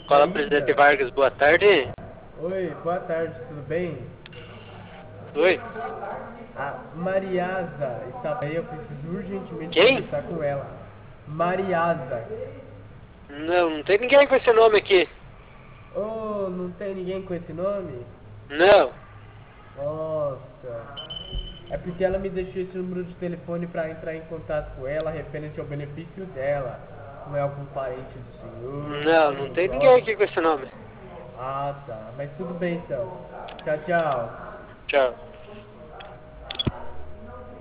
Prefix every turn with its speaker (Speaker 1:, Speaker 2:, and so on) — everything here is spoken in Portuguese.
Speaker 1: Fala, presidente Vargas, boa tarde.
Speaker 2: Oi, boa tarde, tudo bem?
Speaker 1: Oi.
Speaker 2: A Mariasa está aí, eu preciso urgentemente
Speaker 1: Quem?
Speaker 2: conversar com ela. Mariasa.
Speaker 1: Não, não tem ninguém com esse nome aqui.
Speaker 2: Oh, não tem ninguém com esse nome?
Speaker 1: Não.
Speaker 2: Nossa. É porque ela me deixou esse número de telefone para entrar em contato com ela referente ao benefício dela. Não é algum parente do senhor,
Speaker 1: Não, não
Speaker 2: alguém
Speaker 1: tem ninguém
Speaker 2: próximo?
Speaker 1: aqui com esse nome.
Speaker 2: Ah, tá. Mas tudo bem então. Tchau, tchau.
Speaker 1: Tchau.